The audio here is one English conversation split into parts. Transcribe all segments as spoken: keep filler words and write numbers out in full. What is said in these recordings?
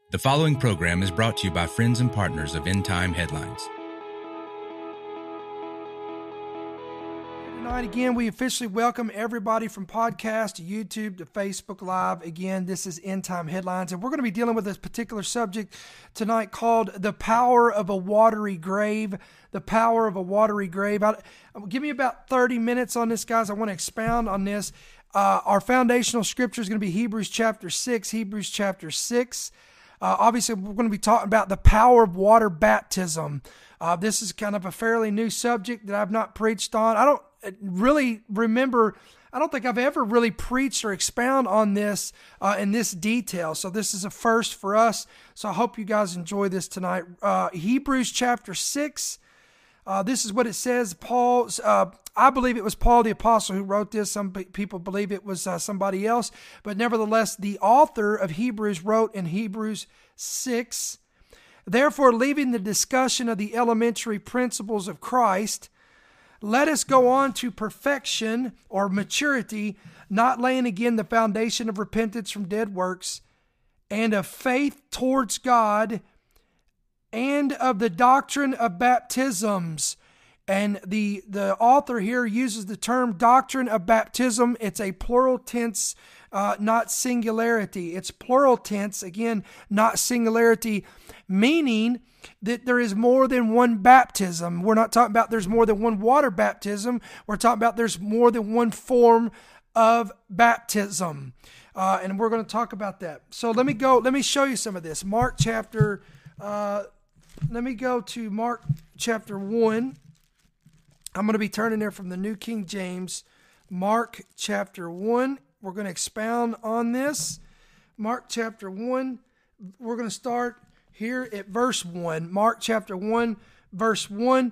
The following program is brought to you by friends and partners of End Time Headlines. Tonight, again, we officially welcome everybody from podcast to YouTube to Facebook Live. Again, this is End Time Headlines, and we're going to be dealing with this particular subject tonight called The Power of a Watery Grave. The Power of a Watery Grave. I, give me about thirty minutes on this, guys. I want to expound on this. Uh, our foundational scripture is going to be Hebrews chapter six. Hebrews chapter six. Uh, obviously, we're going to be talking about the power of water baptism. Uh, this is kind of a fairly new subject that I've not preached on. I don't really remember, I don't think I've ever really preached or expound on this uh, in this detail. So this is a first for us. So I hope you guys enjoy this tonight. Uh, Hebrews chapter six. Uh, this is what it says. Paul, uh, I believe it was Paul the Apostle who wrote this. Some people believe it was uh, somebody else. But nevertheless, the author of Hebrews wrote in Hebrews six, "Therefore, leaving the discussion of the elementary principles of Christ, let us go on to perfection or maturity, not laying again the foundation of repentance from dead works and of faith towards God, and of the doctrine of baptisms." And the, the author here uses the term doctrine of baptism. It's a plural tense, uh, not singularity. It's plural tense, again, not singularity, meaning that there is more than one baptism. We're not talking about there's more than one water baptism. We're talking about there's more than one form of baptism. Uh, and we're going to talk about that. So let me go, let me show you some of this. Mark chapter, uh, let me go to Mark chapter one. I'm going to be turning there from the New King James. Mark chapter one. We're going to expound on this. Mark chapter one. We're going to start here at verse one. Mark chapter one, verse one.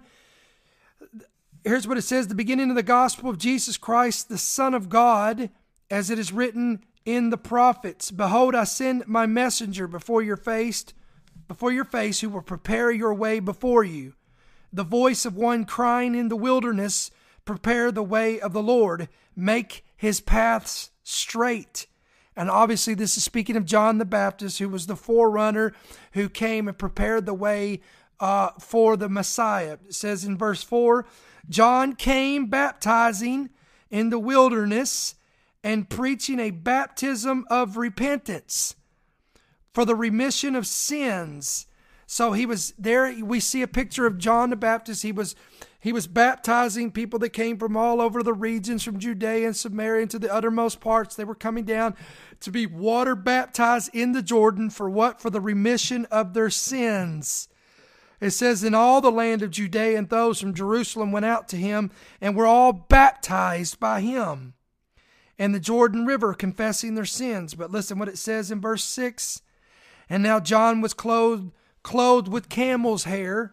Here's what it says. "The beginning of the gospel of Jesus Christ, the Son of God, as it is written in the prophets. Behold, I send my messenger before your face, before your face, who will prepare your way before you. The voice of one crying in the wilderness, prepare the way of the Lord, make his paths straight." And obviously this is speaking of John the Baptist, who was the forerunner who came and prepared the way uh, for the Messiah. It says in verse four, "John came baptizing in the wilderness and preaching a baptism of repentance for the remission of sins." So he was there. We see a picture of John the Baptist. He was he was baptizing people that came from all over the regions, from Judea and Samaria and to the uttermost parts. They were coming down to be water baptized in the Jordan for what? For the remission of their sins. It says, "In all the land of Judea and those from Jerusalem went out to him and were all baptized by him and the Jordan River, confessing their sins." But listen what it says in verse six. "And now John was clothed clothed with camel's hair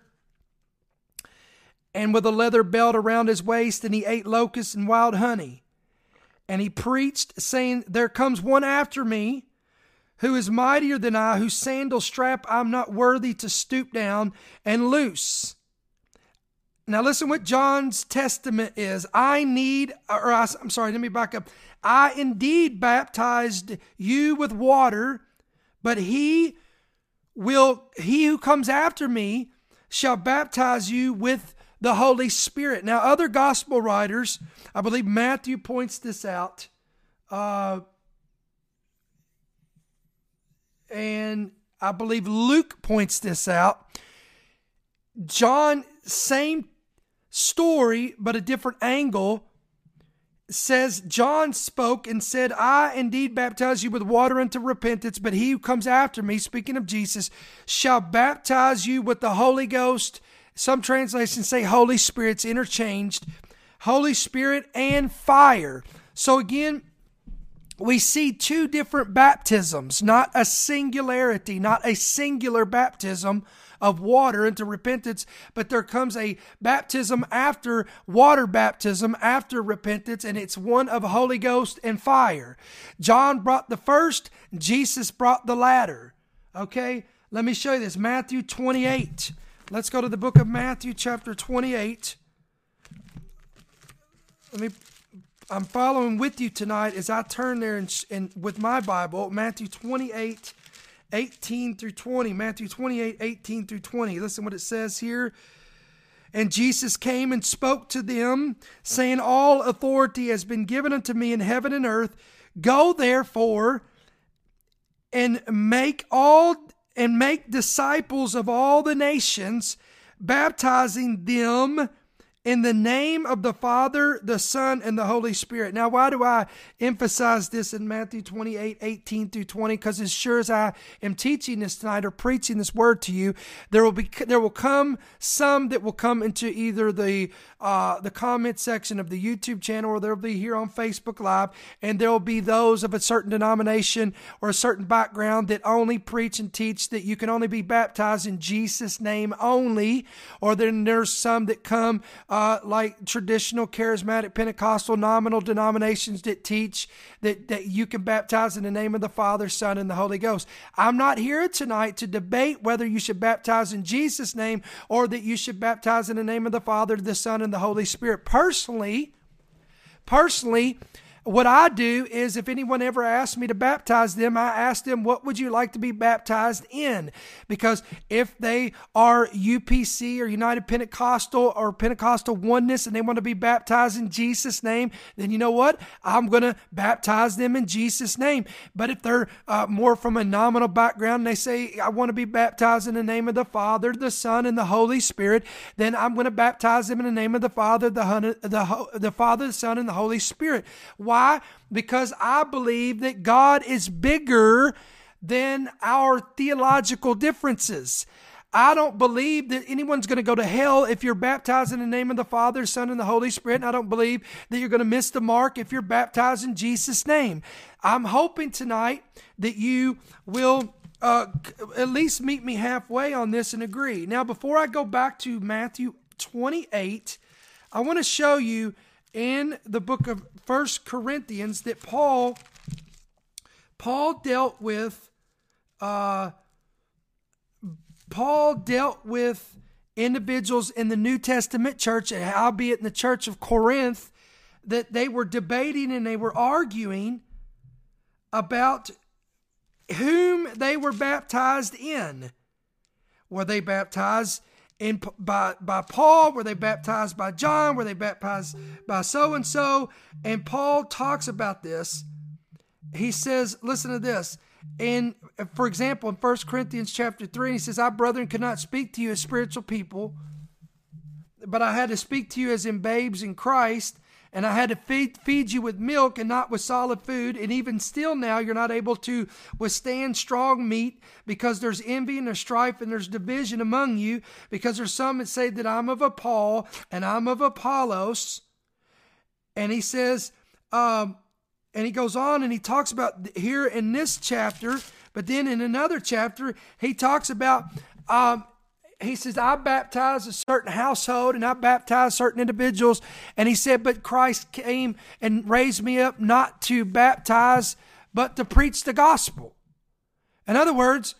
and with a leather belt around his waist, and he ate locusts and wild honey. And he preached, saying, There comes one after me, who is mightier than I, whose sandal strap I'm not worthy to stoop down and loose." Now listen what John's testament is. I need, or I, I'm sorry, let me back up. "I indeed baptized you with water, but he will, he who comes after me shall baptize you with the Holy Spirit." Now, other gospel writers, I believe Matthew points this out, uh, and I believe Luke points this out. John, same story, but a different angle, says John spoke and said, "I indeed baptize you with water unto repentance, but he who comes after me," speaking of Jesus, "shall baptize you with the Holy Ghost." Some translations say Holy Spirit's interchanged. Holy Spirit and fire. So again, we see two different baptisms, not a singularity, not a singular baptism of water into repentance, but there comes a baptism after water baptism, after repentance, and it's one of Holy Ghost and fire. John brought the first, Jesus brought the latter. Okay, let me show you this. Matthew twenty-eight. Let's go to the book of Matthew chapter twenty-eight. Let me, I'm following with you tonight as I turn there and, and with my Bible, Matthew twenty-eight eighteen through twenty. Matthew twenty-eight, eighteen through twenty. Listen what it says here. And Jesus came and spoke to them, saying, all authority has been given unto me in heaven and earth. Go therefore and make all and make disciples of all the nations, baptizing them in the name of the Father, the Son, and the Holy Spirit. Now, why do I emphasize this in Matthew twenty-eight, eighteen through twenty? Because as sure as I am teaching this tonight or preaching this word to you, there will be there will come some that will come into either the uh, the comment section of the YouTube channel, or they'll be here on Facebook Live, and there will be those of a certain denomination or a certain background that only preach and teach that you can only be baptized in Jesus' name only. Or then there's some that come Uh, like traditional, charismatic, Pentecostal, nominal denominations that teach that, that you can baptize in the name of the Father, Son, and the Holy Ghost. I'm not here tonight to debate whether you should baptize in Jesus' name or that you should baptize in the name of the Father, the Son, and the Holy Spirit. Personally, personally, what I do is if anyone ever asks me to baptize them, I ask them, what would you like to be baptized in? Because if they are U P C or United Pentecostal or Pentecostal Oneness and they want to be baptized in Jesus' name, then you know what? I'm going to baptize them in Jesus' name. But if they're uh, more from a nominal background and they say, I want to be baptized in the name of the Father, the Son, and the Holy Spirit, then I'm going to baptize them in the name of the Father, the, the, the Father, the Son, and the Holy Spirit. Why? Because I believe that God is bigger than our theological differences. I don't believe that anyone's going to go to hell if you're baptized in the name of the Father, Son, and the Holy Spirit. And I don't believe that you're going to miss the mark if you're baptized in Jesus' name. I'm hoping tonight that you will uh, at least meet me halfway on this and agree. Now, before I go back to Matthew twenty-eight, I want to show you in the book of First Corinthians that Paul, Paul dealt with, uh, Paul dealt with individuals in the New Testament church, albeit in the church of Corinth, that they were debating and they were arguing about whom they were baptized in. Were they baptized In, by, by Paul? Were they baptized by John? Were they baptized by so-and-so? And Paul talks about this. He says, listen to this. And for example, in First Corinthians chapter three, he says, I, brethren, could not speak to you as spiritual people, but I had to speak to you as in babes in Christ. And I had to feed, feed you with milk and not with solid food. And even still now, you're not able to withstand strong meat because there's envy and there's strife and there's division among you. Because there's some that say that I'm of a Paul and I'm of Apollos. And he says, um, and he goes on and he talks about here in this chapter, but then in another chapter, he talks about, um, he says, I baptized a certain household and I baptized certain individuals. And he said, but Christ came and raised me up not to baptize, but to preach the gospel. In other words,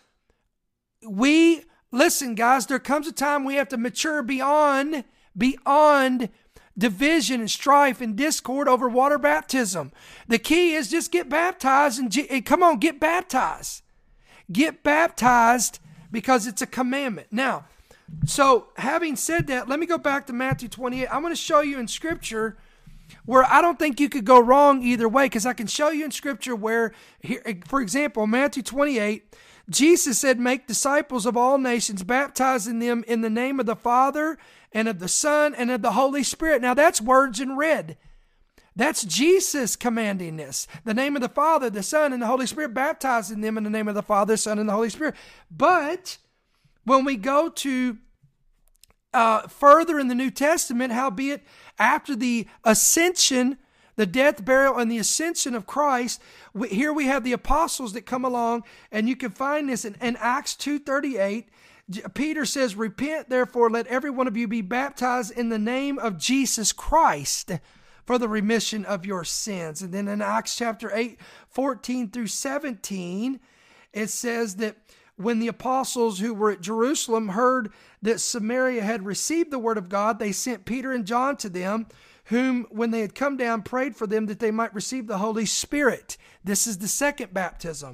we, listen guys, there comes a time we have to mature beyond, beyond division and strife and discord over water baptism. The key is just get baptized and, and come on, get baptized. Get baptized because it's a commandment. Now, so having said that, let me go back to Matthew twenty-eight. I'm going to show you in Scripture where I don't think you could go wrong either way, because I can show you in Scripture where, here, for example, Matthew twenty-eight, Jesus said, make disciples of all nations, baptizing them in the name of the Father and of the Son and of the Holy Spirit. Now that's words in red. That's Jesus commanding this. The name of the Father, the Son, and the Holy Spirit, baptizing them in the name of the Father, Son, and the Holy Spirit. But when we go to uh, further in the New Testament, howbeit after the ascension, the death, burial, and the ascension of Christ, we, here we have the apostles that come along, and you can find this in, in Acts two thirty-eight. Peter says, repent, therefore, let every one of you be baptized in the name of Jesus Christ for the remission of your sins. And then in Acts chapter eight, fourteen through seventeen, it says that when the apostles who were at Jerusalem heard that Samaria had received the word of God, they sent Peter and John to them, whom, when they had come down, prayed for them that they might receive the Holy Spirit. This is the second baptism.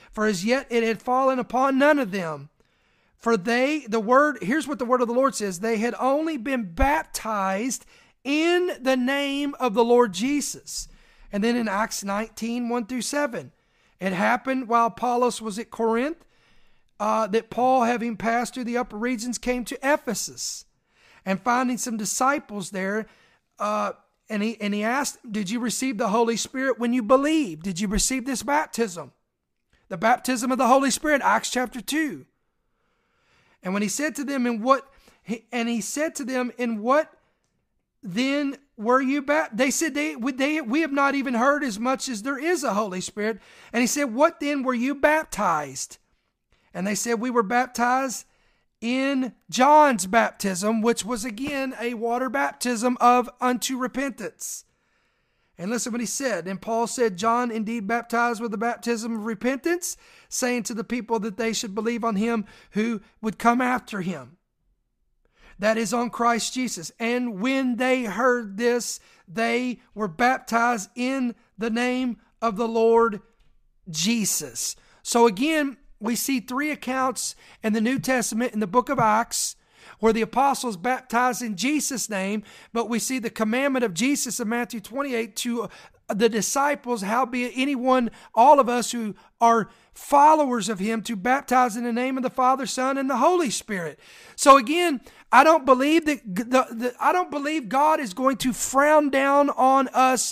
for as yet it had fallen upon none of them. For they, the word, here's what the word of the Lord says, they had only been baptized in the name of the Lord Jesus. And then in Acts nineteen, one through seven, it happened while Apollos was at Corinth, uh, that Paul, having passed through the upper regions, came to Ephesus. And finding some disciples there, uh, and he and he asked, did you receive the Holy Spirit when you believed? Did you receive this baptism? The baptism of the Holy Spirit, Acts chapter two. And when he said to them, in what, and he said to them, in what then were you baptized? They said, they, they, we have not even heard as much as there is a Holy Spirit. And he said, what then were you baptized? And they said, we were baptized in John's baptism, which was again a water baptism of unto repentance. And listen what he said. And Paul said, John indeed baptized with the baptism of repentance, saying to the people that they should believe on him who would come after him, that is, on Christ Jesus. And when they heard this, they were baptized in the name of the Lord Jesus. So again, we see three accounts in the New Testament in the book of Acts where the apostles baptized in Jesus' name, but we see the commandment of Jesus in Matthew twenty-eight to the disciples, howbeit anyone, all of us who are followers of him, to baptize in the name of the Father, Son, and the Holy Spirit. So again, I don't believe that the, the I don't believe God is going to frown down on us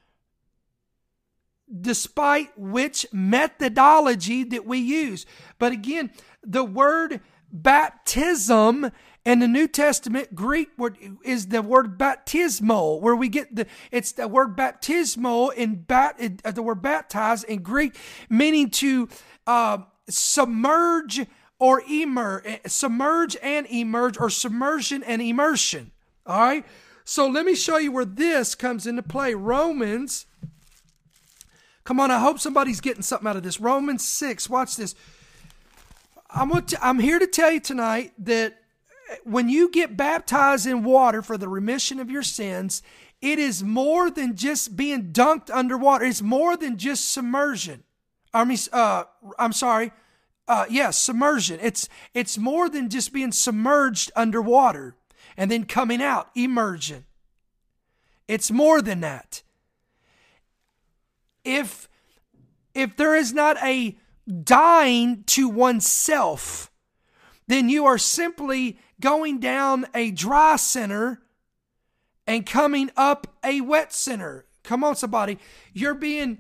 despite which methodology that we use. But again, the word baptism in the New Testament Greek word is the word baptismo, where we get the, it's the word baptismo in bat, uh, the word baptize in Greek, meaning to uh, submerge or emerge, submerge and emerge, or submersion and immersion. All right. So let me show you where this comes into play. Romans, come on, I hope somebody's getting something out of this. Romans six, watch this. I'm, to, I'm here to tell you tonight that when you get baptized in water for the remission of your sins, it is more than just being dunked underwater. It's more than just submersion. I mean, uh, I'm sorry. Uh, yes, yeah, submersion. It's, it's more than just being submerged underwater and then coming out, immersion. It's more than that. If, if there is not a dying to oneself, then you are simply going down a dry center and coming up a wet center. Come on, somebody. You're being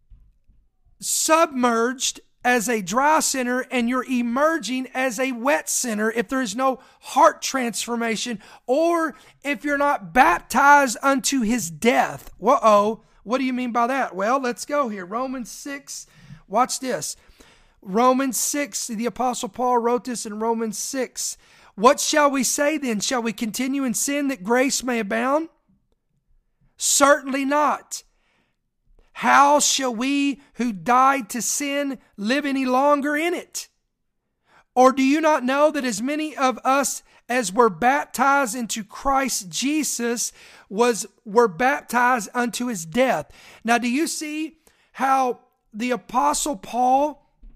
submerged as a dry center and you're emerging as a wet center if there is no heart transformation, or if you're not baptized unto his death. Whoa, what do you mean by that? Well, let's go here. Romans six, watch this. Romans six, the Apostle Paul wrote this in Romans six. What shall we say then? Shall we continue in sin that grace may abound? Certainly not. How shall we who died to sin live any longer in it? Or do you not know that as many of us as were baptized into Christ Jesus was were baptized unto his death? Now, do you see how the Apostle Paul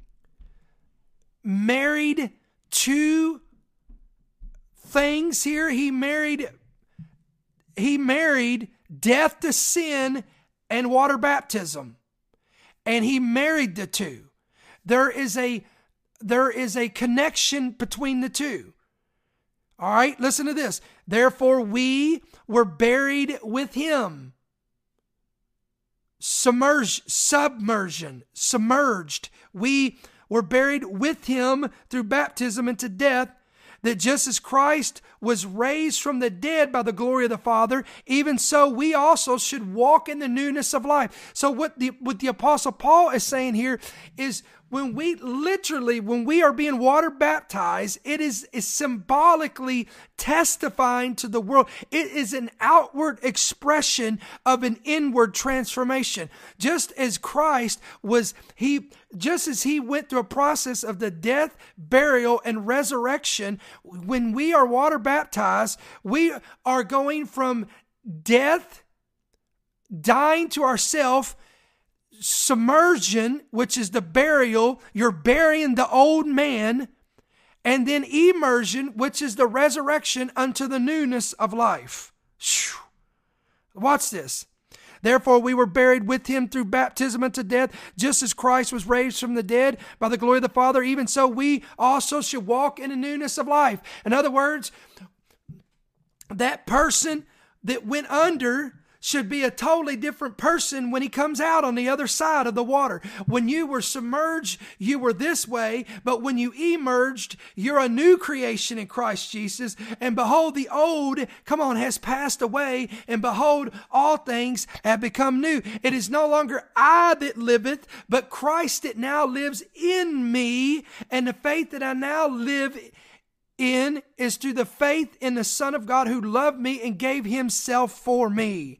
married two things here? He married, he married death to sin and water baptism. And he married the two. There is a, there is a connection between the two. All right, listen to this. Therefore we were buried with him. Submerge, submersion, submerged. We were buried with him through baptism into death, that just as Christ was raised from the dead by the glory of the Father, even so we also should walk in the newness of life. So what the, what the Apostle Paul is saying here is, when we literally, when we are being water baptized, it is, is symbolically testifying to the world. It is an outward expression of an inward transformation. Just as Christ was, he, just as he went through a process of the death, burial, and resurrection, when we are water baptized, we are going from death, dying to ourself, submersion, which is the burial, you're burying the old man, and then immersion, which is the resurrection unto the newness of life. Whew. Watch this. Therefore we were buried with him through baptism unto death, just as Christ was raised from the dead by the glory of the Father, even so we also should walk in the newness of life. In other words, that person that went under should be a totally different person when he comes out on the other side of the water. When you were submerged, you were this way, but when you emerged, you're a new creation in Christ Jesus. And behold, the old, come on, has passed away, and behold, all things have become new. It is no longer I that liveth, but Christ that now lives in me, and the faith that I now live in is through the faith in the Son of God who loved me and gave himself for me.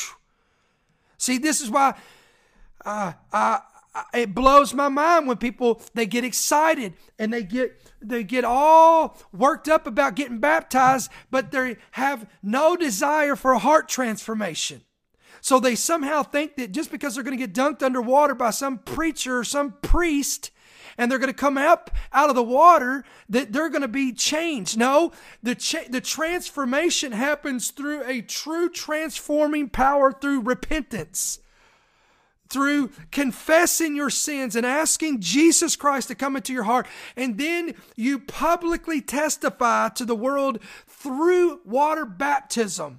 See, this is why uh, I, I, it blows my mind when people, they get excited and they get they get all worked up about getting baptized, but they have no desire for a heart transformation. So they somehow think that just because they're going to get dunked underwater by some preacher or some priest, and they're going to come up out of the water, that they're going to be changed. No, the cha- the transformation happens through a true transforming power through repentance, through confessing your sins and asking Jesus Christ to come into your heart. And then you publicly testify to the world through water baptism.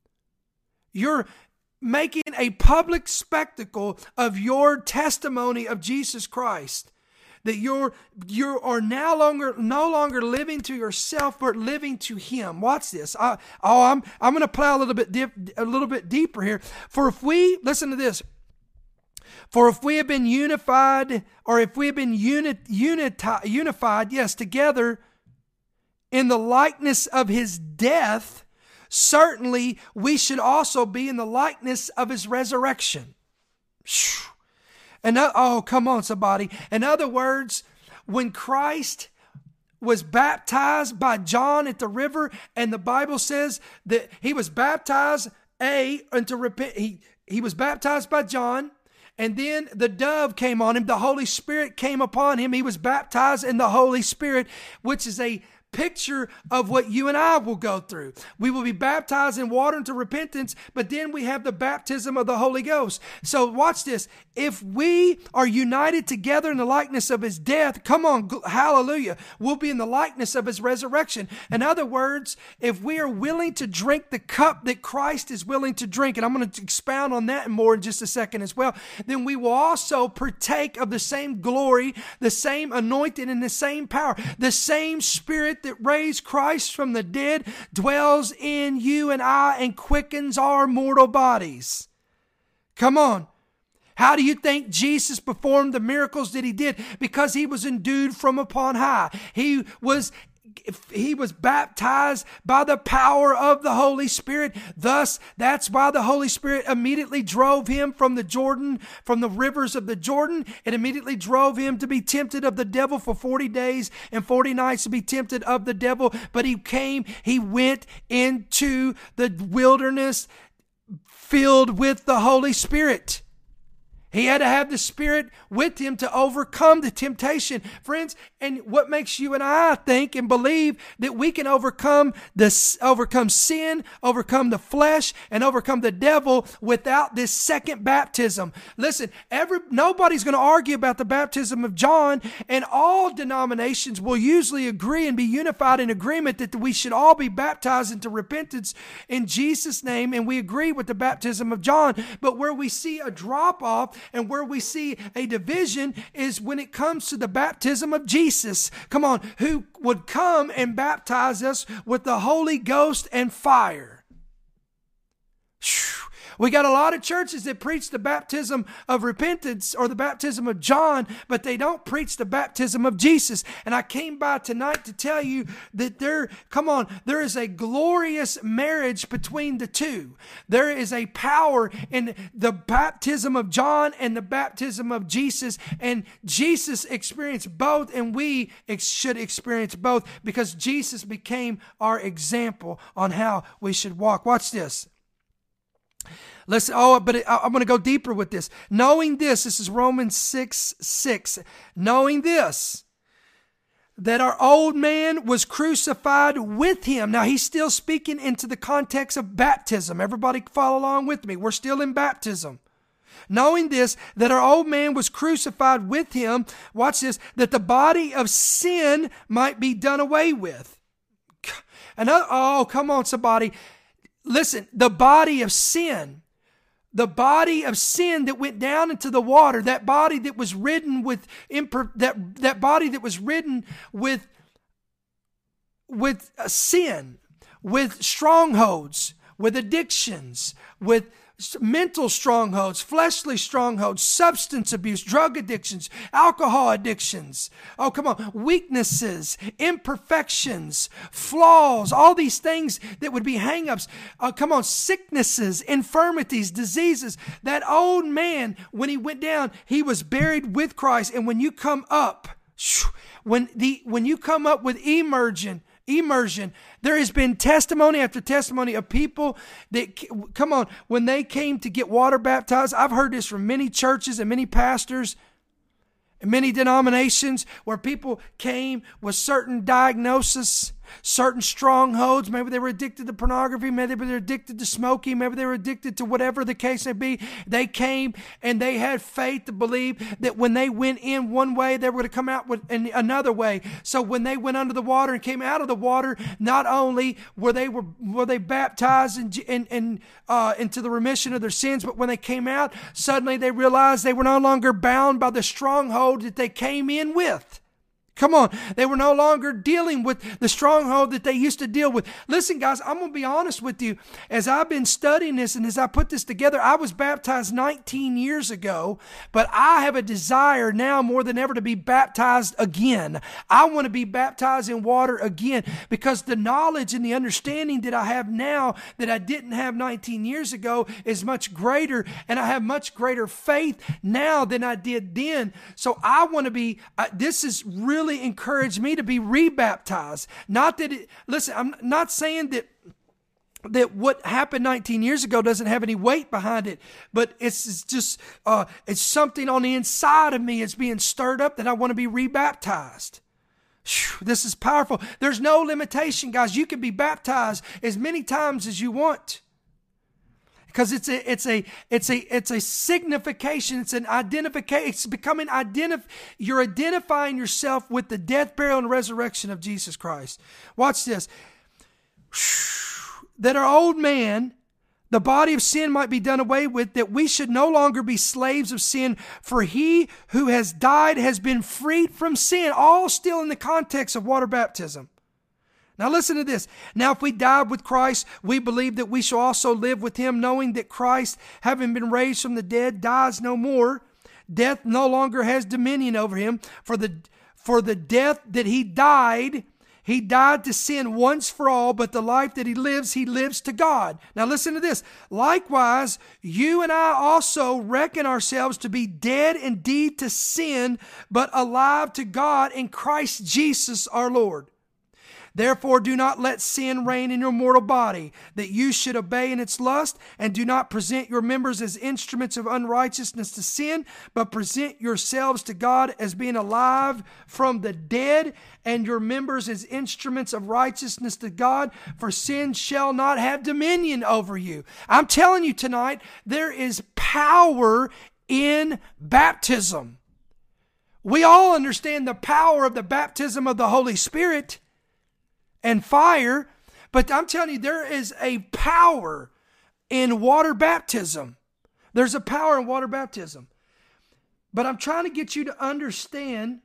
You're making a public spectacle of your testimony of Jesus Christ. That you're you are now longer no longer living to yourself, but living to Him. Watch this. I, oh, I'm I'm going to plow a little bit dip, a little bit deeper here. For if we listen to this, for if we have been unified, or if we have been uni, uniti, unified, yes, together in the likeness of His death, certainly we should also be in the likeness of His resurrection. Whew. And oh, come on, somebody. In other words, when Christ was baptized by John at the river, and the Bible says that he was baptized, A, into repent. He, he was baptized by John, and then the dove came on him. The Holy Spirit came upon him. He was baptized in the Holy Spirit, which is a picture of what you and I will go through. We will be baptized in water into repentance, but then we have the baptism of the Holy Ghost. So watch this. If we are united together in the likeness of His death, come on, hallelujah, we'll be in the likeness of His resurrection. In other words, if we are willing to drink the cup that Christ is willing to drink, and I'm going to expound on that more in just a second as well, then we will also partake of the same glory, the same anointing, and the same power. The same Spirit that raised Christ from the dead dwells in you and I and quickens our mortal bodies. Come on. How do you think Jesus performed the miracles that He did? Because He was endued from upon high. He was He was baptized by the power of the Holy Spirit. Thus, that's why the Holy Spirit immediately drove Him from the Jordan, from the rivers of the Jordan. It immediately drove Him to be tempted of the devil for forty days and forty nights to be tempted of the devil. But He came, He went into the wilderness filled with the Holy Spirit. He had to have the Spirit with Him to overcome the temptation. Friends, and what makes you and I think and believe that we can overcome this, overcome sin, overcome the flesh, and overcome the devil without this second baptism. Listen, every nobody's going to argue about the baptism of John, and all denominations will usually agree and be unified in agreement that we should all be baptized into repentance in Jesus' name, and we agree with the baptism of John. But where we see a drop-off and where we see a division is when it comes to the baptism of Jesus. Come on, who would come and baptize us with the Holy Ghost and fire. Whew. We got a lot of churches that preach the baptism of repentance or the baptism of John, but they don't preach the baptism of Jesus. And I came by tonight to tell you that there, come on, there is a glorious marriage between the two. There is a power in the baptism of John and the baptism of Jesus. And Jesus experienced both, and we ex- should experience both because Jesus became our example on how we should walk. Watch this. Listen, oh, but it, I, I'm going to go deeper with this. Knowing this, this is Romans six six. Knowing this, that our old man was crucified with him. Now, he's still speaking into the context of baptism. Everybody follow along with me. We're still in baptism. Knowing this, that our old man was crucified with him, watch this, that the body of sin might be done away with. And oh, come on, somebody. Listen, the body of sin. The body of sin that went down into the water, that body that was ridden with imper- that that body that was ridden with with sin, with strongholds, with addictions, with mental strongholds, fleshly strongholds, substance abuse, drug addictions, alcohol addictions. Oh, come on. Weaknesses, imperfections, flaws, all these things that would be hangups. Oh, come on. Sicknesses, infirmities, diseases. That old man, when he went down, he was buried with Christ. And when you come up, when the, when you come up with immersion, Immersion. There has been testimony after testimony of people that, come on, when they came to get water baptized. I've heard this from many churches and many pastors and many denominations where people came with certain diagnoses, certain strongholds. Maybe they were addicted to pornography. Maybe they were addicted to smoking. Maybe they were addicted to whatever the case may be. They came and they had faith to believe that when they went in one way, they were going to come out with another way. So when they went under the water and came out of the water, not only were they were were they baptized in, in, in, uh, into the remission of their sins, but when they came out, suddenly they realized they were no longer bound by the stronghold that they came in with. Come on. They were no longer dealing with the stronghold that they used to deal with. Listen, guys, I'm going to be honest with you. As I've been studying this and as I put this together, I was baptized nineteen years ago, but I have a desire now more than ever to be baptized again. I want to be baptized in water again because the knowledge and the understanding that I have now that I didn't have nineteen years ago is much greater, and I have much greater faith now than I did then. So I want to be, uh, this is really encouraged me to be rebaptized. Not that it, listen, I'm not saying that that what happened nineteen years ago doesn't have any weight behind it, but it's, it's just, uh, it's something on the inside of me. It's being stirred up that I want to be rebaptized. Whew, this is powerful. There's no limitation, guys. You can be baptized as many times as you want. Because it's a, it's a, it's a, it's a signification. It's an identification. It's becoming identif. You're identifying yourself with the death, burial, and resurrection of Jesus Christ. Watch this. That our old man, the body of sin, might be done away with, that we should no longer be slaves of sin, for he who has died has been freed from sin. All still in the context of water baptism. Now listen to this. Now if we died with Christ, we believe that we shall also live with him, knowing that Christ, having been raised from the dead, dies no more. Death no longer has dominion over him. For the, for the death that he died, he died to sin once for all, but the life that he lives, he lives to God. Now listen to this. Likewise, you and I also reckon ourselves to be dead indeed to sin, but alive to God in Christ Jesus our Lord. Therefore, do not let sin reign in your mortal body, that you should obey in its lust, and do not present your members as instruments of unrighteousness to sin, but present yourselves to God as being alive from the dead, and your members as instruments of righteousness to God, for sin shall not have dominion over you. I'm telling you tonight, there is power in baptism. We all understand the power of the baptism of the Holy Spirit and fire, but I'm telling you, there is a power in water baptism. There's a power in water baptism. But I'm trying to get you to understand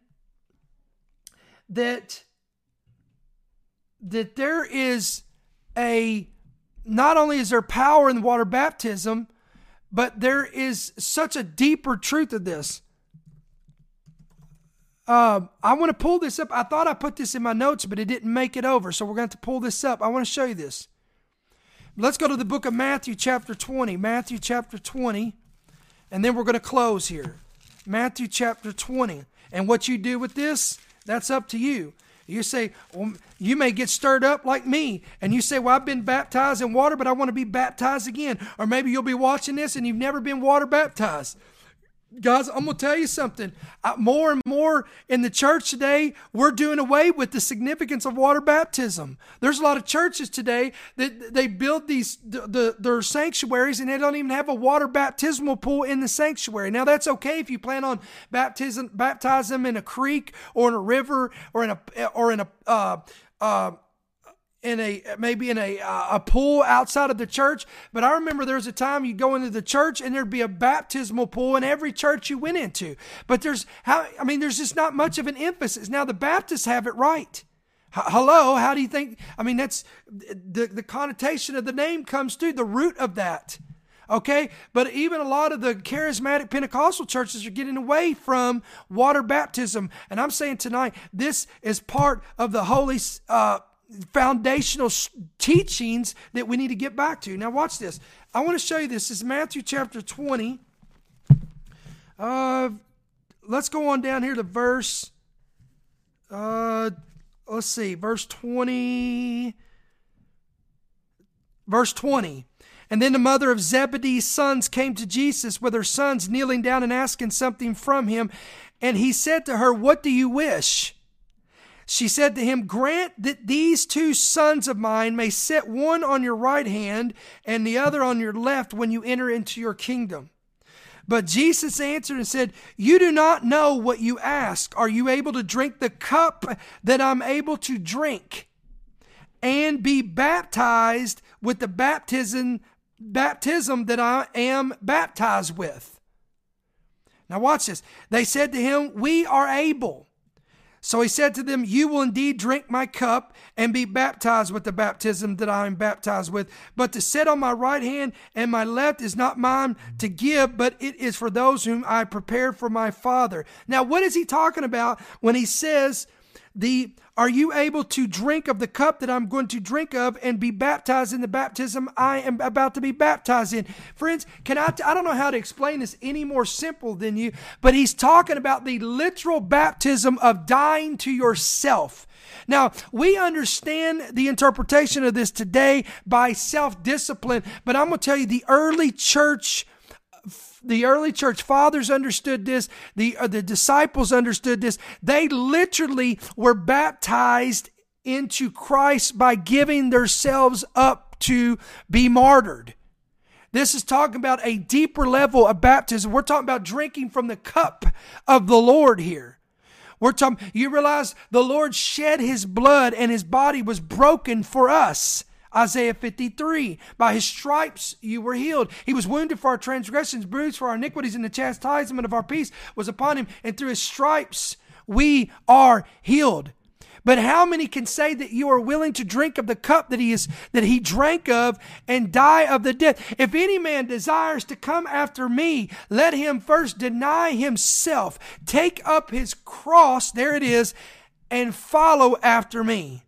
that, that there is a, not only is there power in water baptism, but there is such a deeper truth of this. Uh, I want to pull this up. I thought I put this in my notes, but it didn't make it over. So we're going to have to pull this up. I want to show you this. Let's go to the book of Matthew chapter twenty. Matthew chapter twenty. And then we're going to close here. Matthew chapter twenty. And what you do with this, that's up to you. You say, well, you may get stirred up like me, and you say, well, I've been baptized in water, but I want to be baptized again. Or maybe you'll be watching this and you've never been water baptized. Guys, I'm going to tell you something. Uh, more and more in the church today, we're doing away with the significance of water baptism. There's a lot of churches today that they build these the, the their sanctuaries and they don't even have a water baptismal pool in the sanctuary. Now, that's okay if you plan on baptism, baptize them in a creek or in a river or in a or in a uh, uh, in a maybe in a uh, a pool outside of the church. But I remember there was a time you go into the church and there'd be a baptismal pool in every church you went into. But there's how I mean there's just not much of an emphasis. Now the Baptists have it right. H- hello, how do you think? I mean that's the the connotation of the name comes through the root of that. Okay, but even a lot of the charismatic Pentecostal churches are getting away from water baptism, and I'm saying tonight this is part of the Holy uh, foundational teachings that we need to get back to. Now watch this. I want to show you this. This is Matthew chapter twenty. Uh, let's go on down here to verse, uh, let's see, verse twenty. Verse twenty. And then the mother of Zebedee's sons came to Jesus with her sons, kneeling down and asking something from him. And he said to her, "What do you wish?" She said to him, "Grant that these two sons of mine may sit one on your right hand and the other on your left when you enter into your kingdom." But Jesus answered and said, "You do not know what you ask. Are you able to drink the cup that I'm able to drink and be baptized with the baptism, baptism that I am baptized with?" Now watch this. They said to him, "We are able." So he said to them, "You will indeed drink my cup and be baptized with the baptism that I am baptized with. But to sit on my right hand and my left is not mine to give, but it is for those whom I prepared for my Father." Now, what is he talking about when he says, the "Are you able to drink of the cup that I'm going to drink of and be baptized in the baptism I am about to be baptized in?" Friends, can I, t- I don't know how to explain this any more simple than you, but he's talking about the literal baptism of dying to yourself. Now, we understand the interpretation of this today by self-discipline, but I'm going to tell you the early church The early church fathers understood this. The, uh, the disciples understood this. They literally were baptized into Christ by giving themselves up to be martyred. This is talking about a deeper level of baptism. We're talking about drinking from the cup of the Lord here. We're talking, you realize the Lord shed his blood and his body was broken for us. Isaiah fifty-three, by his stripes you were healed. He was wounded for our transgressions, bruised for our iniquities, and the chastisement of our peace was upon him. And through his stripes we are healed. But how many can say that you are willing to drink of the cup that he is that he drank of and die of the death? If any man desires to come after me, let him first deny himself, take up his cross, there it is, and follow after me.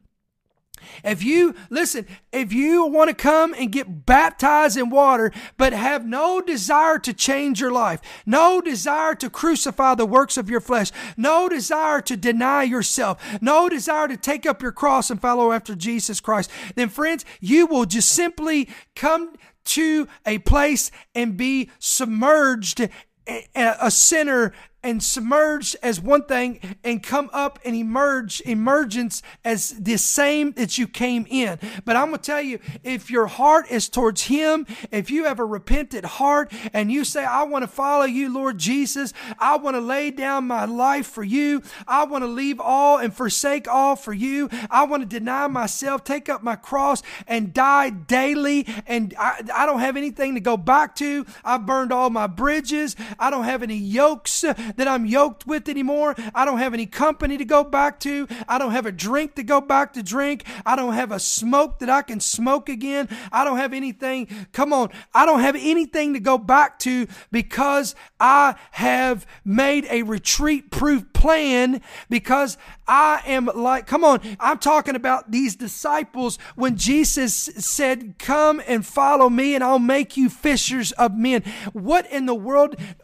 If you, listen, if you want to come and get baptized in water, but have no desire to change your life, no desire to crucify the works of your flesh, no desire to deny yourself, no desire to take up your cross and follow after Jesus Christ, then friends, you will just simply come to a place and be submerged, a sinner, and submerged as one thing and come up and emerge, emergence as the same that you came in. But I'm going to tell you, if your heart is towards him, if you have a repentant heart and you say, "I want to follow you, Lord Jesus. I want to lay down my life for you. I want to leave all and forsake all for you. I want to deny myself, take up my cross and die daily. And I, I don't have anything to go back to. I've burned all my bridges. I don't have any yokes that I'm yoked with anymore. I don't have any company to go back to. I don't have a drink to go back to drink. I don't have a smoke that I can smoke again. I don't have anything. Come on. I don't have anything to go back to because I have made a retreat-proof plan because I am like, come on. I'm talking about these disciples when Jesus said, "Come and follow me and I'll make you fishers of men." What in the world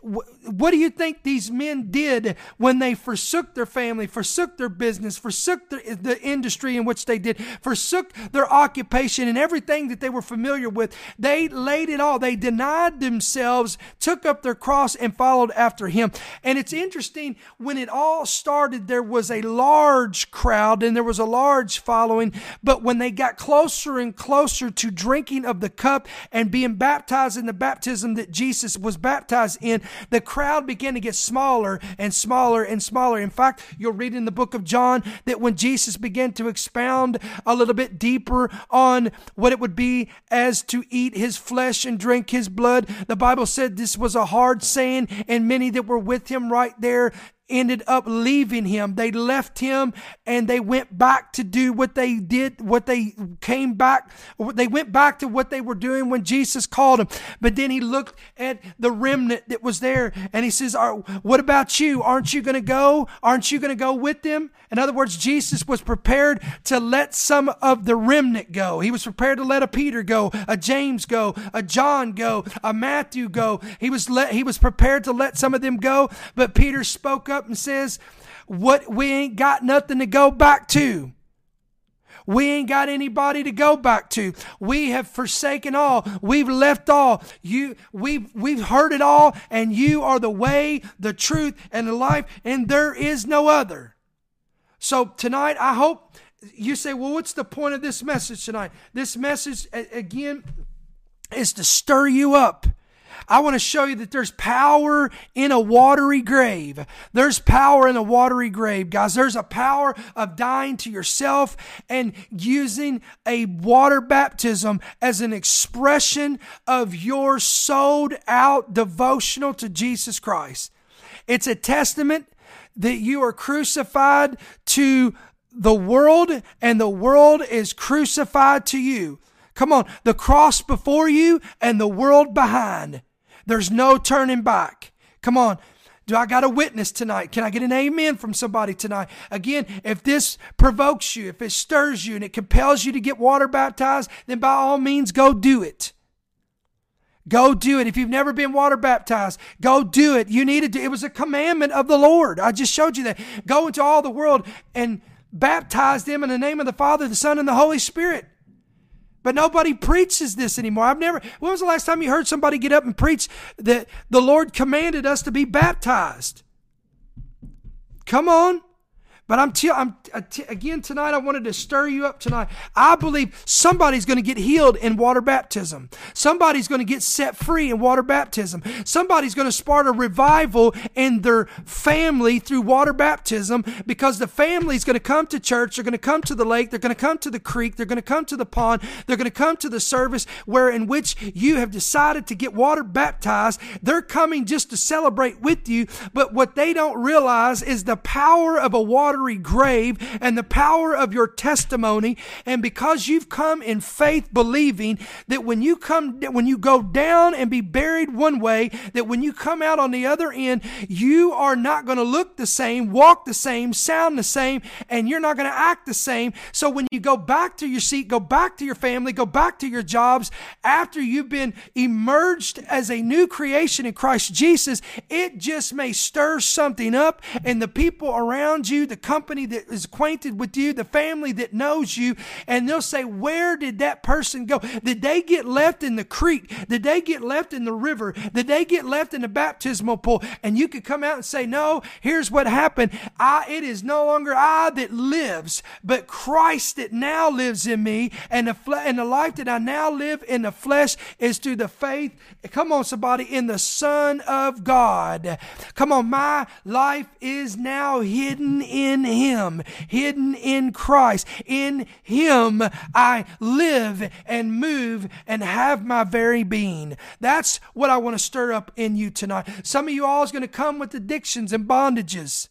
what do you think these men did when they forsook their family, forsook their business, forsook the, the industry in which they did, forsook their occupation and everything that they were familiar with? They laid it all. They denied themselves, took up their cross, and followed after him. And it's interesting, when it all started, there was a large crowd and there was a large following. But when they got closer and closer to drinking of the cup and being baptized in the baptism that Jesus was baptized in, the crowd began to get smaller and smaller and smaller. In fact, you'll read in the book of John that when Jesus began to expound a little bit deeper on what it would be as to eat his flesh and drink his blood, the Bible said this was a hard saying, and many that were with him right there ended up leaving him. They left him and they went back to do what they did, what they came back, they went back to what they were doing when Jesus called them. But then he looked at the remnant that was there and he says, what about you? Aren't you going to go? Aren't you going to go with them? In other words, Jesus was prepared to let some of the remnant go. He was prepared to let a Peter go, a James go, a John go, a Matthew go. He was let, he was prepared to let some of them go, but Peter spoke up and says, what, we ain't got nothing to go back to. We ain't got anybody to go back to. We have forsaken all. We've left all. You, we've, we've heard it all, and you are the way, the truth, and the life, and there is no other. So tonight, I hope you say, well, what's the point of this message tonight? This message, again, is to stir you up. I want to show you that there's power in a watery grave. There's power in a watery grave, guys. There's a power of dying to yourself and using a water baptism as an expression of your sold out devotional to Jesus Christ. It's a testament that you are crucified to the world and the world is crucified to you. Come on, the cross before you and the world behind. There's no turning back. Come on. Do I got a witness tonight? Can I get an amen from somebody tonight? Again, if this provokes you, if it stirs you and it compels you to get water baptized, then by all means, go do it. Go do it. If you've never been water baptized, go do it. You need to do it. It was a commandment of the Lord. I just showed you that. Go into all the world and baptize them in the name of the Father, the Son, and the Holy Spirit. But nobody preaches this anymore. I've never, when was the last time you heard somebody get up and preach that the Lord commanded us to be baptized? Come on. But I'm, t- I'm t- again tonight, I wanted to stir you up tonight. I believe somebody's going to get healed in water baptism. Somebody's going to get set free in water baptism. Somebody's going to start a revival in their family through water baptism, because the family's going to come to church. They're going to come to the lake. They're going to come to the creek. They're going to come to the pond. They're going to come to the service where in which you have decided to get water baptized. They're coming just to celebrate with you. But what they don't realize is the power of a water grave and the power of your testimony. And because you've come in faith, believing that when you come, when you go down and be buried one way, that when you come out on the other end, you are not going to look the same, walk the same, sound the same, and you're not going to act the same. So when you go back to your seat, go back to your family, go back to your jobs, after you've been emerged as a new creation in Christ Jesus, it just may stir something up, and the people around you, the company that is acquainted with you, the family that knows you, and they'll say, where did that person go? Did they get left in the creek? Did they get left in the river? Did they get left in the baptismal pool? And you could come out and say, no, here's what happened. I, it is no longer I that lives, but Christ that now lives in me, and the, fle- and the life that I now live in the flesh is through the faith, come on somebody, in the Son of God. Come on, my life is now hidden in In Him, hidden in Christ. In Him I live and move and have my very being. That's what I want to stir up in you tonight. Some of you all is going to come with addictions and bondages.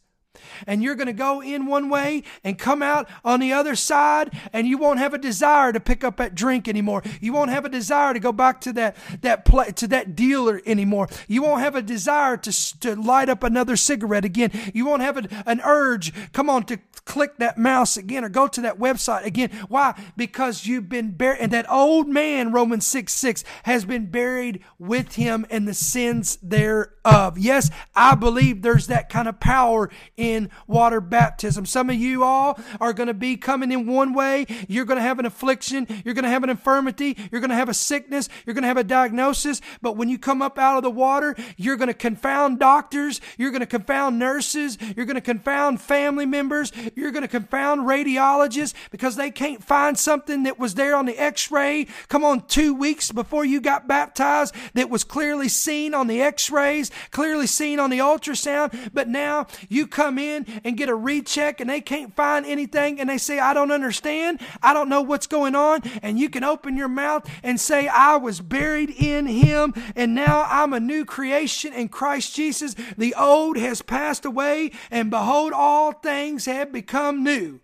And you're going to go in one way and come out on the other side, and you won't have a desire to pick up that drink anymore. You won't have a desire to go back to that that pla- to that dealer anymore. You won't have a desire to, to light up another cigarette again. You won't have a, an urge, come on, to click that mouse again or go to that website again. Why? Because you've been buried, and that old man, Romans six six, has been buried with him and the sins thereof. Yes, I believe there's that kind of power in water baptism. Some of you all are going to be coming in one way. You're going to have an affliction. You're going to have an infirmity. You're going to have a sickness. You're going to have a diagnosis. But when you come up out of the water, you're going to confound doctors. You're going to confound nurses. You're going to confound family members. You're going to confound radiologists because they can't find something that was there on the x-ray, come on, two weeks before you got baptized that was clearly seen on the x-rays, clearly seen on the ultrasound. But now you come in and get a recheck and they can't find anything and they say, I don't understand. I don't know what's going on. And you can open your mouth and say, I was buried in him and now I'm a new creation in Christ Jesus. The old has passed away and behold, all things have become new.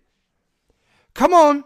Come on.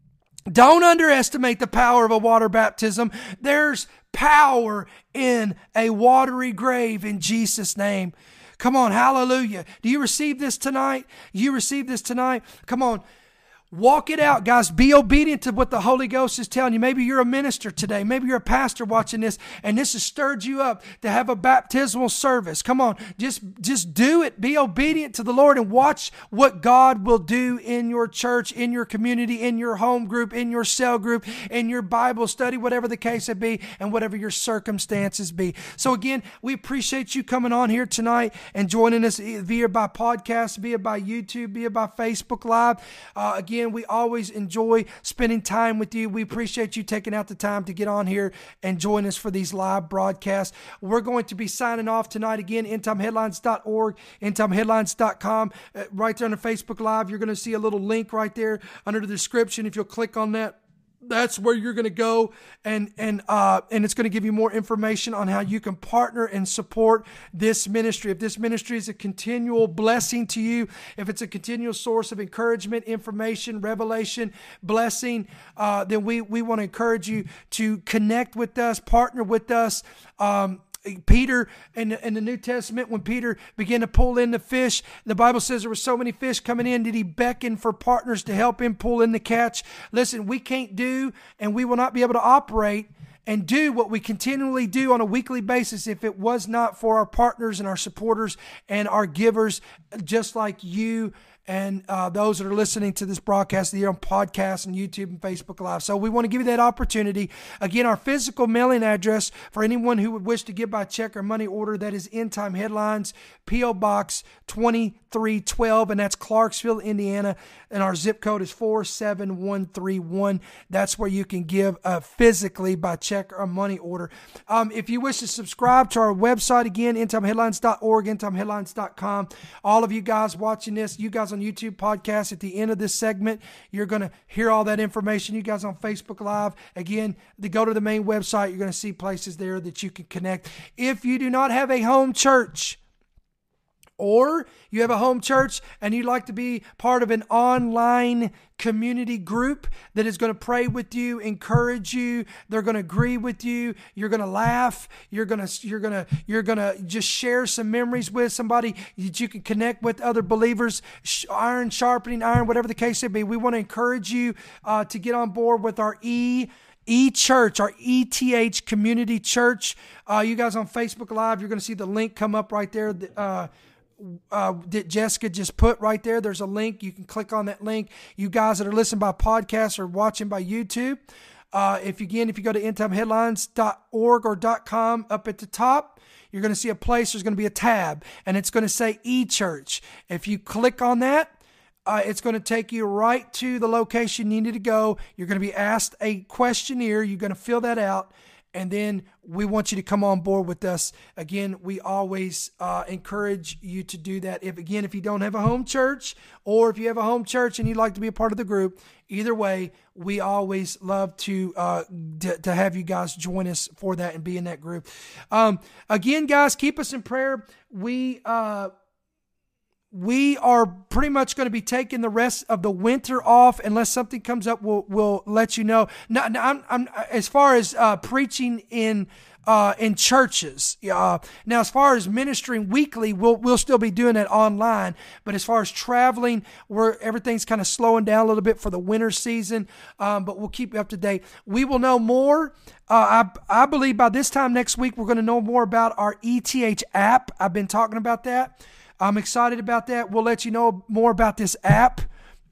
Don't underestimate the power of a water baptism. There's power in a watery grave in Jesus' name. Come on, hallelujah. Do you receive this tonight? You receive this tonight? Come on. Walk it out, guys. Be obedient to what the Holy Ghost is telling you. Maybe you're a minister today. Maybe you're a pastor watching this, and this has stirred you up to have a baptismal service. Come on, just, just do it. Be obedient to the Lord and watch what God will do in your church, in your community, in your home group, in your cell group, in your Bible study, whatever the case may be, and whatever your circumstances be. So again, we appreciate you coming on here tonight and joining us via by podcast, via by YouTube, via by Facebook Live. Uh, again, we always enjoy spending time with you. We appreciate you taking out the time to get on here and join us for these live broadcasts. We're going to be signing off tonight again, end time headlines dot org, end time headlines dot com. Uh, right there on the Facebook Live, you're going to see a little link right there under the description. If you'll click on that, that's where you're going to go, and and uh, and it's going to give you more information on how you can partner and support this ministry. If this ministry is a continual blessing to you, if it's a continual source of encouragement, information, revelation, blessing, uh, then we we want to encourage you to connect with us, partner with us. Um, Peter, in, in the New Testament, when Peter began to pull in the fish, the Bible says there were so many fish coming in. Did he beckon for partners to help him pull in the catch? Listen, we can't do and we will not be able to operate and do what we continually do on a weekly basis if it was not for our partners and our supporters and our givers, just like you and uh, those that are listening to this broadcast here on podcasts and YouTube and Facebook Live. So we want to give you that opportunity. Again, our physical mailing address for anyone who would wish to give by check or money order, that is End Time Headlines, P O Box twenty-three twelve, and that's Clarksville, Indiana, and our zip code is four seven one three one. That's where you can give uh, physically by check or money order. Um, if you wish to subscribe to our website, again, end time headlines dot org, end time headlines dot com. All of you guys watching this, you guys on YouTube podcast, at the end of this segment, you're going to hear all that information. You guys on Facebook Live, again, to go to the main website, you're going to see places there that you can connect. If you do not have a home church, or you have a home church and you'd like to be part of an online community group that is going to pray with you, encourage you, they're going to agree with you, you're going to laugh, you're going to you're going to you're going to just share some memories with somebody that you can connect with, other believers, iron sharpening iron, whatever the case may be. We want to encourage you uh, to get on board with our E E-Church, our E T H Community Church. Uh, you guys on Facebook Live, you're going to see the link come up right there. Uh, Uh, that Jessica just put right there. There's a link. You can click on that link. You guys that are listening by podcast or watching by YouTube, uh, if you, again, if you go to end time headlines dot org or .com, up at the top, you're going to see a place. There's going to be a tab, and it's going to say E-Church. If you click on that, Uh, it's going to take you right to the location you need to go. You're going to be asked a questionnaire. You're going to fill that out. And then we want you to come on board with us. Again, we always uh, encourage you to do that. If again, if you don't have a home church, or if you have a home church and you'd like to be a part of the group, either way, we always love to uh, d- to have you guys join us for that and be in that group. Um, again, guys, keep us in prayer. We uh, we are pretty much going to be taking the rest of the winter off unless something comes up. We'll we'll let you know. Now, now I'm, I'm as far as uh, preaching in uh, in churches. Uh, now, as far as ministering weekly, we'll we'll still be doing it online. But as far as traveling, we're everything's kind of slowing down a little bit for the winter season. Um, but we'll keep you up to date. We will know more. Uh, I I believe by this time next week we're going to know more about our E T H app. I've been talking about that. I'm excited about that. We'll let you know more about this app.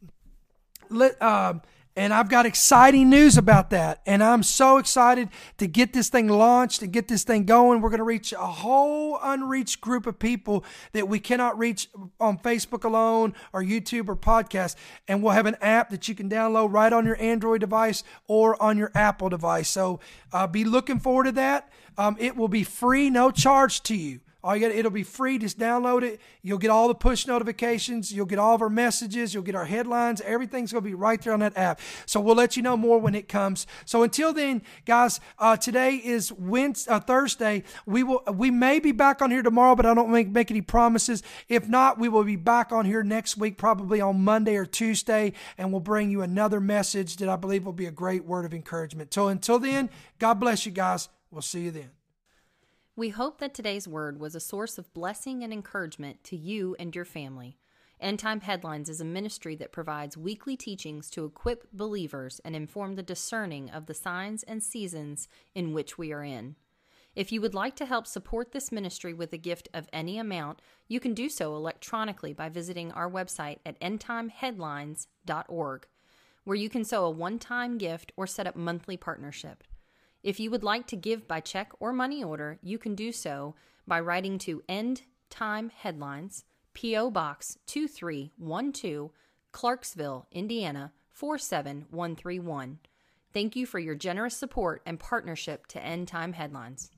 Let, um, and I've got exciting news about that. And I'm so excited to get this thing launched and get this thing going. We're going to reach a whole unreached group of people that we cannot reach on Facebook alone or YouTube or podcast. And we'll have an app that you can download right on your Android device or on your Apple device. So uh, be looking forward to that. Um, it will be free, no charge to you. All you got, it'll be free. Just download it. You'll get all the push notifications. You'll get all of our messages. You'll get our headlines. Everything's going to be right there on that app. So we'll let you know more when it comes. So until then, guys, uh, today is Wednesday, uh, Thursday. We will, we may be back on here tomorrow, but I don't make, make any promises. If not, we will be back on here next week, probably on Monday or Tuesday, and we'll bring you another message that I believe will be a great word of encouragement. So until then, God bless you guys. We'll see you then. We hope that today's word was a source of blessing and encouragement to you and your family. End Time Headlines is a ministry that provides weekly teachings to equip believers and inform the discerning of the signs and seasons in which we are in. If you would like to help support this ministry with a gift of any amount, you can do so electronically by visiting our website at end time headlines dot org, where you can sow a one-time gift or set up monthly partnership. If you would like to give by check or money order, you can do so by writing to End Time Headlines, P O Box two three one two, Clarksville, Indiana four seven one three one. Thank you for your generous support and partnership to End Time Headlines.